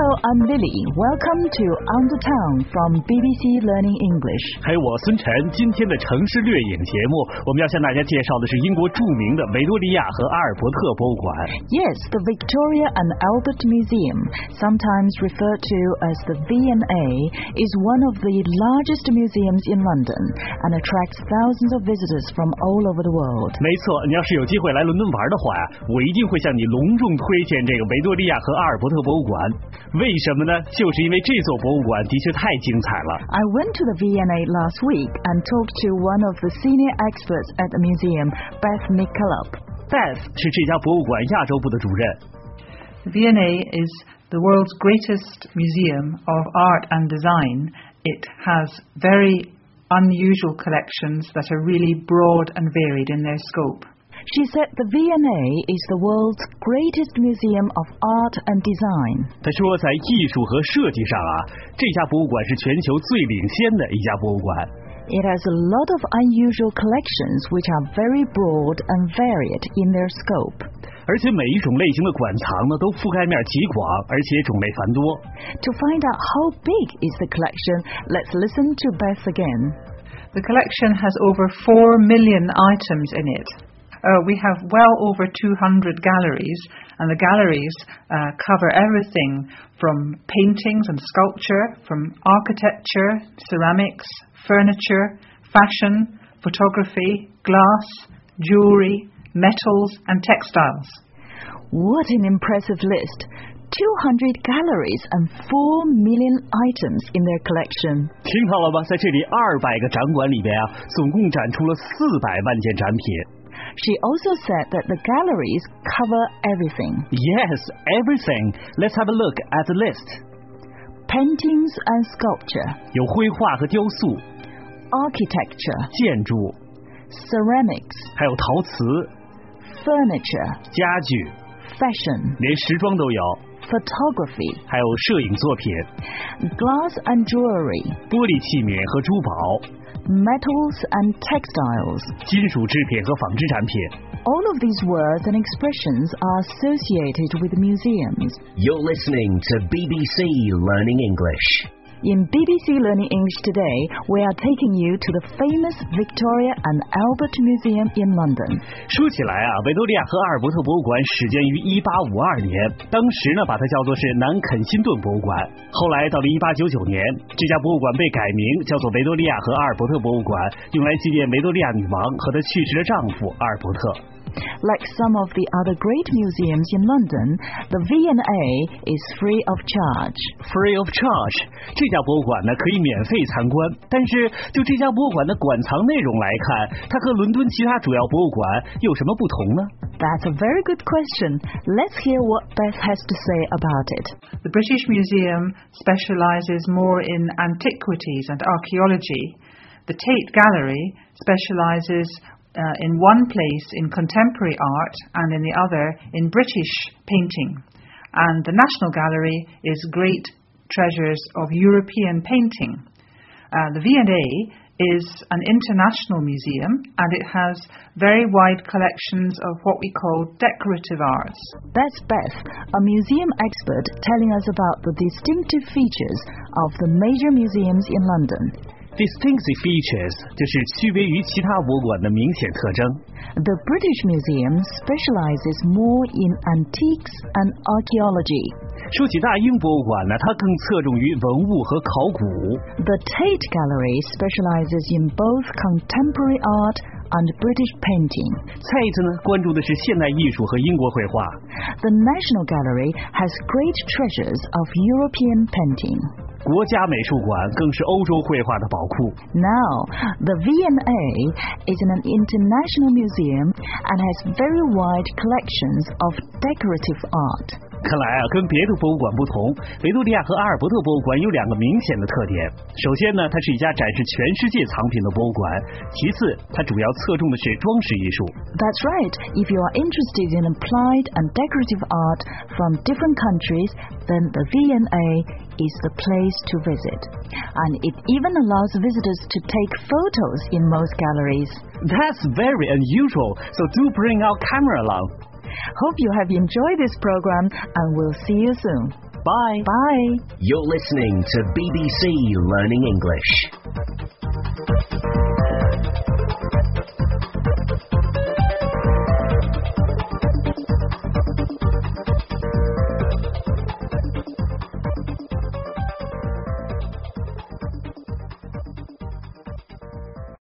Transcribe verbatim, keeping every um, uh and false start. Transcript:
Hello, I'm Lily. Welcome to On the Town from B B C Learning English. 嘿，我孙晨。今天的城市掠影节目，我们要向大家介绍的是英国著名的维多利亚和阿尔伯特博物馆。 Yes, the Victoria and Albert Museum, sometimes referred to as the V and A, is one of the largest museums in London and attracts thousands of visitors from all over the world. 没错，你要是有机会来伦敦玩的话呀，我一定会向你隆重推荐这个维多利亚和阿尔伯特博物馆。为什么呢？就是因为这座博物馆的确太精彩了。 I went to the V and A last week and talked to one of the senior experts at the museum, Beth McCullough. Beth 是这家博物馆亚洲部的主任。 The V and A is the world's greatest museum of art and design. It has very unusual collections that are really broad and varied in their scope. She said the V and A is the world's greatest museum of art and design. 她说，在艺术和设计上啊，这家博物馆是全球最领先的一家博物馆。 It has a lot of unusual collections which are very broad and varied in their scope. 而且每一种类型的馆藏呢，都覆盖面极广，而且种类繁多。 To find out how big is the collection, let's listen to Beth again. The collection has over four million items in it. Uh, we have well over two hundred galleries, and the galleries uh, cover everything from paintings and sculpture, from architecture, ceramics, furniture, fashion, photography, glass, jewellery, metals and textiles. What an impressive list! two hundred galleries and four million items in their collection. 听到了吧，在这里二百个展馆里边啊，总共展出了四百万件展品。 She also said that the galleries cover everything. Yes, everything. Let's have a look at the list. Paintings and sculpture. 有绘画和雕塑。 Architecture. 建筑。 Ceramics. 还有陶瓷。 Furniture. 家具。 Fashion. 连时装都有。 Photography. 还有摄影作品。 Glass and jewellery. 玻璃器皿和珠宝。 Metals and textiles. 金属制品和纺织产品。 All of these words and expressions are associated with museums. You're listening to B B C Learning English. In B B C Learning English today, we are taking you to the famous Victoria and Albert Museum in London. 说起来啊，维多利亚和阿尔伯特博物馆始建于一八五二年，当时呢把它叫做是南肯辛顿博物馆。后来到了一八九九年，这家博物馆被改名叫做维多利亚和阿尔伯特博物馆，用来纪念维多利亚女王和她去世的丈夫阿尔伯特。 Like some of the other great museums in London, the V and A is free of charge. Free of charge. 这家博物馆呢可以免费参观，但是就这家博物馆的馆藏内容来看，它和伦敦其他主要博物馆有什么不同呢？ That's a very good question. Let's hear what Beth has to say about it. The British Museum specialises more in antiquities and archaeology. The Tate Gallery specialises Uh, in one place in contemporary art and in the other in British painting. And the National Gallery is great treasures of European painting. Uh, the V and A is an international museum and it has very wide collections of what we call decorative arts. That's Beth, a museum expert telling us about the distinctive features of the major museums in London. Distinctive features 就是区别于其他博物馆的明显特征。 The British Museum specializes more in antiques and archaeology. 说起大英博物馆呢，它更侧重于文物和考古。 The Tate Gallery specializes in both contemporary art and British painting. Tate 呢，关注的是现代艺术和英国绘画。 The National Gallery has great treasures of European painting. 国家美术馆更是欧洲绘画的宝库。 Now, the V and A is an international museum and has very wide collections of decorative art. 看来啊，跟别的博物馆不同，维多利亚和阿尔伯特博物馆有两个明显的特点。首先呢，它是一家展示全世界藏品的博物馆；其次，它主要侧重的是装饰艺术。 That's right. If you are interested in applied and decorative art from different countries, then the V and A is the place to visit. And it even allows visitors to take photos in most galleries. That's very unusual, so do bring our camera along. Hope you have enjoyed this program and we'll see you soon. Bye. Bye. You're listening to B B C Learning English.